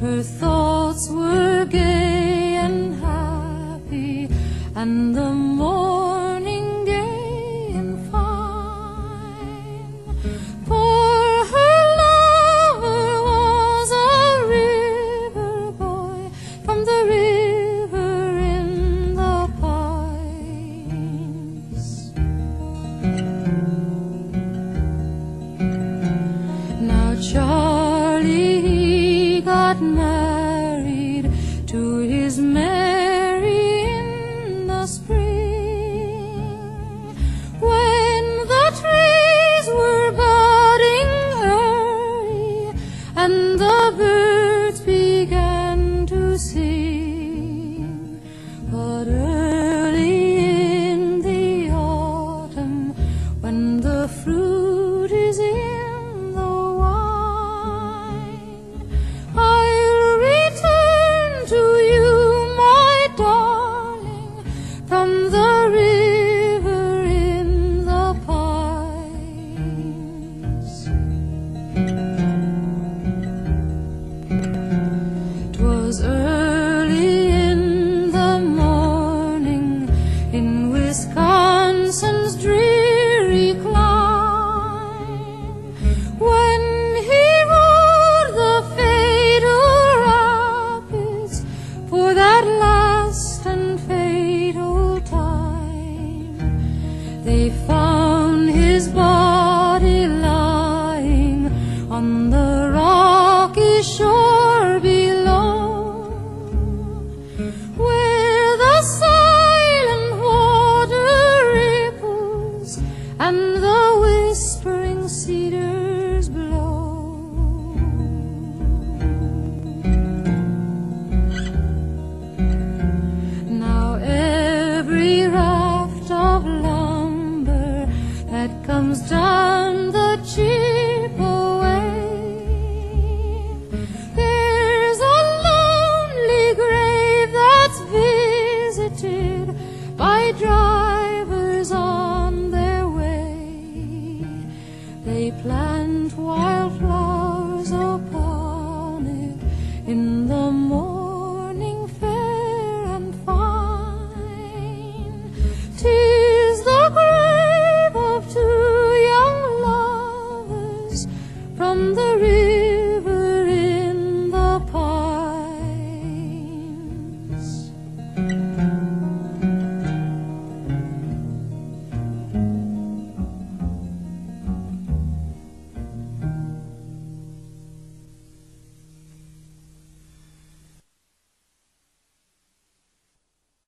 Her thoughts were gay and happy, and the morning gay and fine. For her lover was a river boy from the river in the pines. Now Charlie got married to his Mary in the spring, when the trees were budding early and the birds began to sing. But early in the autumn, when the fruit is in the wine, I'll return to you, my darling, from the river in the pines. 'Twas early in the morning in Wisconsin's dreary clime, when he rode the fatal rapids for that last and fatal time. They found his body lying on the rocky shore below, where the silent water ripples and the whispering cedars blow. Now every raft of lumber that comes down the Chippewa, there's a lonely grave that's visited by drivers on their way. They plant wildflowers